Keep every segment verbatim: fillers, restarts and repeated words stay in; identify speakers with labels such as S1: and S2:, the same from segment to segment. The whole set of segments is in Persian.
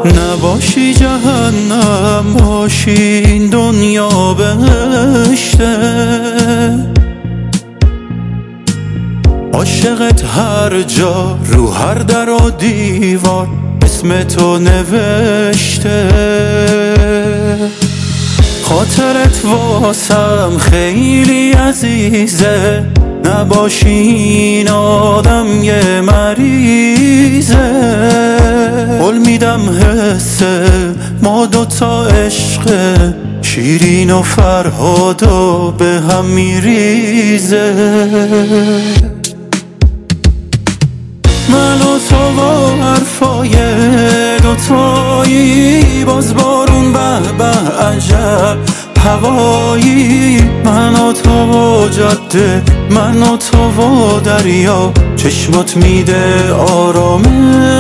S1: نباشی جهنم باشی این دنیا بهشته. عاشقت هر جا رو هر در و دیوار اسم تو نوشته. خاطرت واسم خیلی عزیزه، نباشی این آدم یه مریضه. قول میدم حسه ما دوتا عشقه، شیرین و فرهاد و به هم میریزه. من و تو و حرفای دوتایی، باز بارون به به عجب هوایی. من و تو و جاده، من و تو و دریا، چشمات میده آرامش.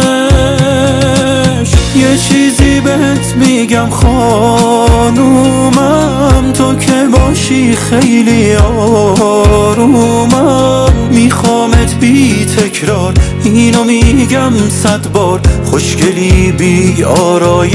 S1: یه چیزی بهت میگم خانومم، تو که باشی خیلی آرومم. میخوامت بی تکرار، اینو میگم صد بار، خوشگلی بی آرایش.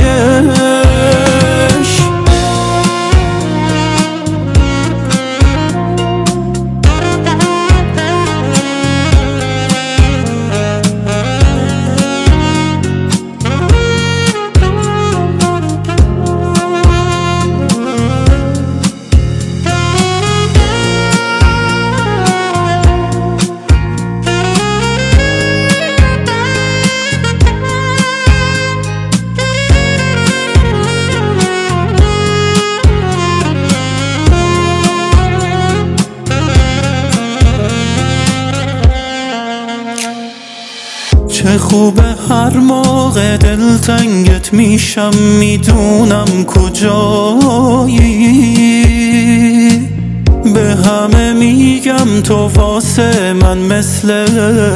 S1: چه خوبه هر موقع دلتنگت میشم، میدونم کجایی. به همه میگم تو واسه من مثل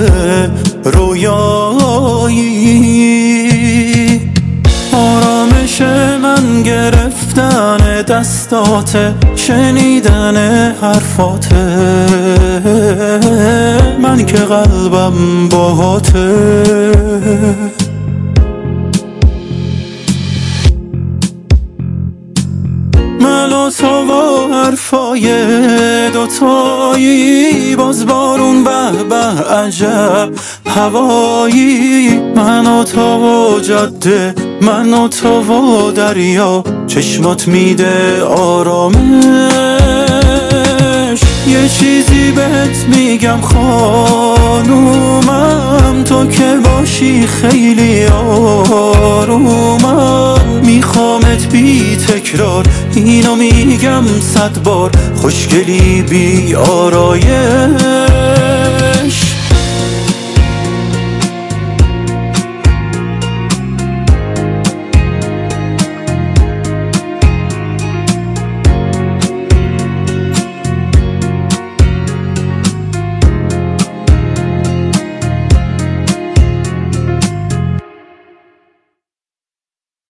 S1: رویایی. آرامش من گرفتن دستاته، شنیدن حرفاته. من که قلبم باهاته. من و تو و حرفای دوتایی، باز بارون به به عجب هوایی. من و تو و جاده، من و تو و دریا، چشمات میده آرامش. یه چیزی بهت میگم خانومم، تو که باشی خیلی آرومم. میخوامت بی تکرار، اینو میگم صد بار، خوشگلی بی آرایش.